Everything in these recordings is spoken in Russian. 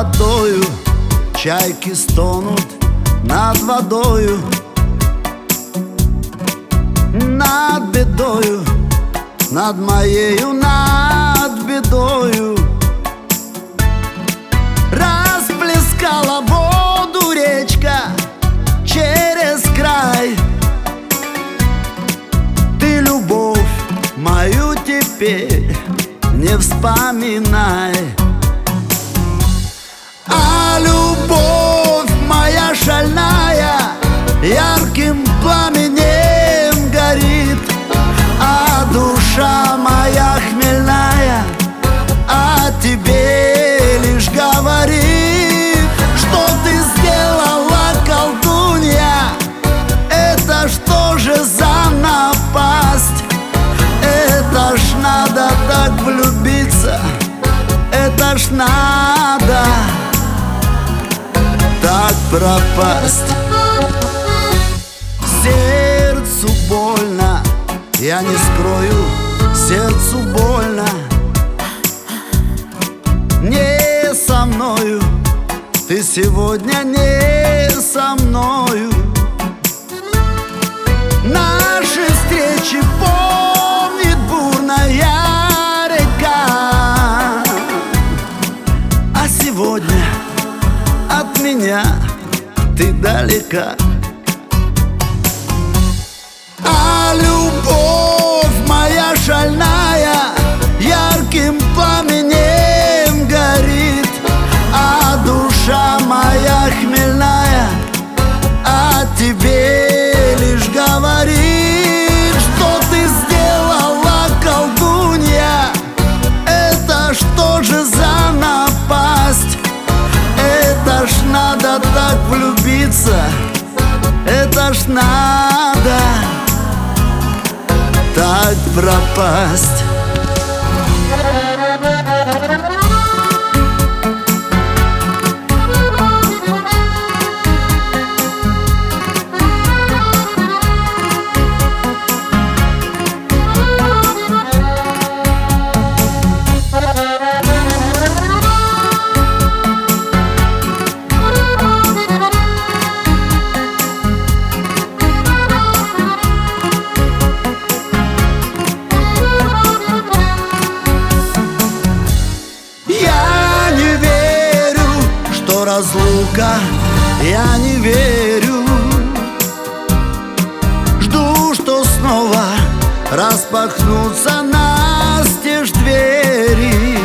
водою, чайки стонут над водою, над бедою, над моею, над бедою. Расплескала воду речка через край. Ты любовь мою теперь не вспоминай. А любовь моя шальная ярким пламенем горит, а душа моя хмельная о тебе лишь говорит. Что ты сделала, колдунья? Это что же за напасть? Это ж надо так влюбиться, это ж надо так пропасть. Сердцу больно, я не скрою, сердцу больно. Не со мною, ты сегодня не со мною. Наши встречи помнит бурная река, а сегодня от меня ты далека. А любовь моя шальная ярким пламенем горит, а душа моя хмельная о тебе лишь говорит. Что ты сделала, колдунья? Это что же за напасть? Это ж надо так влюбиться, это ж надо так пропасть. Разлука, я не верю. Жду, что снова распахнутся настежь двери.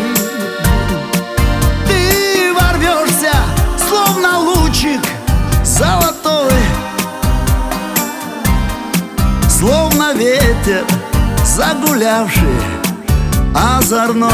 Ты ворвешься, словно лучик золотой, словно ветер загулявший озорной.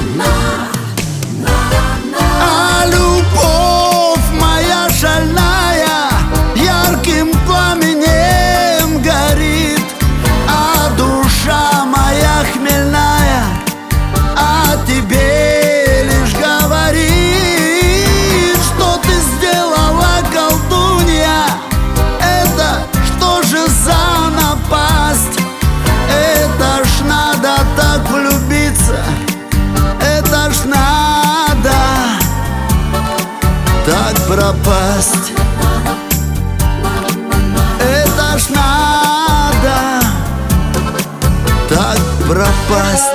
А любовь моя шальная ярким пламенем горит, а душа моя хмельная о тебе лишь говорит. Что ты сделала, колдунья? Это что же за напасть? Это ж надо так влюбиться, это ж надо так пропасть. Это ж надо так пропасть.